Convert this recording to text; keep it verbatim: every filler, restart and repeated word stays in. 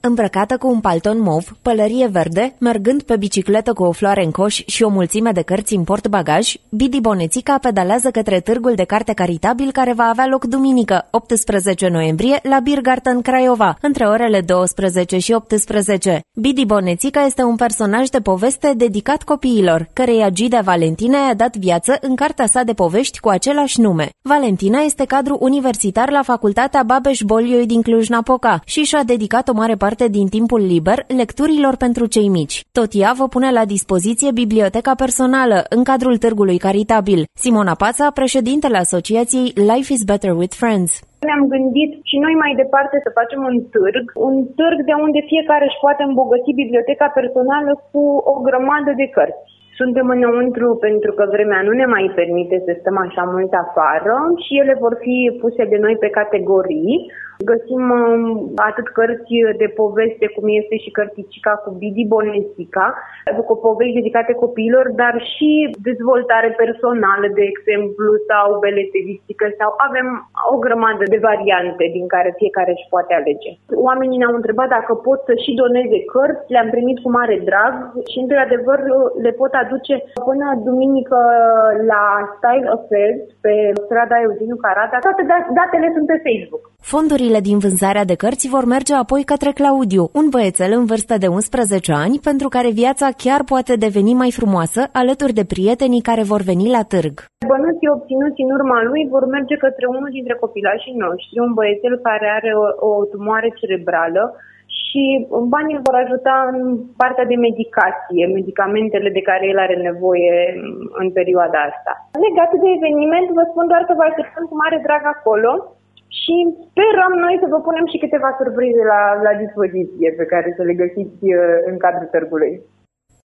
Îmbrăcată cu un palton mov, pălărie verde, mergând pe bicicletă cu o floare în coș și o mulțime de cărți în portbagaj, Bidi Bonețica pedalează către târgul de carte caritabil care va avea loc duminică, optsprezece noiembrie, la Biergarten Craiova, între orele douăsprezece și optsprezece. Bidi Bonețica este un personaj de poveste dedicat copiilor, căreia Gidea Valentina i-a dat viață în cartea sa de povești cu același nume. Valentina este cadru universitar la Facultatea Babeș-Bolyai din Cluj-Napoca și și-a dedicat o mare parte din timpul liber lecturilor pentru cei mici. Tot ea vă pune la dispoziție biblioteca personală în cadrul târgului caritabil. Simona Pața, președintele Asociației Life is Better with Friends. Ne-am gândit și noi mai departe să facem un târg, un târg de unde fiecare își poate îmbogăți biblioteca personală cu o grămadă de cărți. Suntem înăuntru pentru că vremea nu ne mai permite să stăm așa mult afară și ele vor fi puse de noi pe categorii. Găsim atât cărți de poveste, cum este și Cărticica cu Bidi Bonețica, cu povești dedicate copiilor, dar și dezvoltare personală, de exemplu, sau beletristică, sau avem o grămadă de variante din care fiecare își poate alege. Oamenii ne-au întrebat dacă pot să și doneze cărți, le-am primit cu mare drag și, într-adevăr, le pot aduce până duminică la Style Affairs, pe strada Eugeniu Carata. Toate datele sunt pe Facebook. Fondurile din vânzarea de cărți vor merge apoi către Claudiu, un băiețel în vârstă de unsprezece ani, pentru care viața chiar poate deveni mai frumoasă alături de prietenii care vor veni la târg. Bănuții obținuți în urma lui vor merge către unul dintre copilașii noștri, un băiețel care are o, o tumoare cerebrală, și banii îl vor ajuta în partea de medicație, medicamentele de care el are nevoie în perioada asta. Legat de eveniment, vă spun doar că vă așteptăm cu mare drag acolo și sperăm noi să vă punem și câteva surprize la, la dispoziție pe care să le găsiți în cadrul târgului.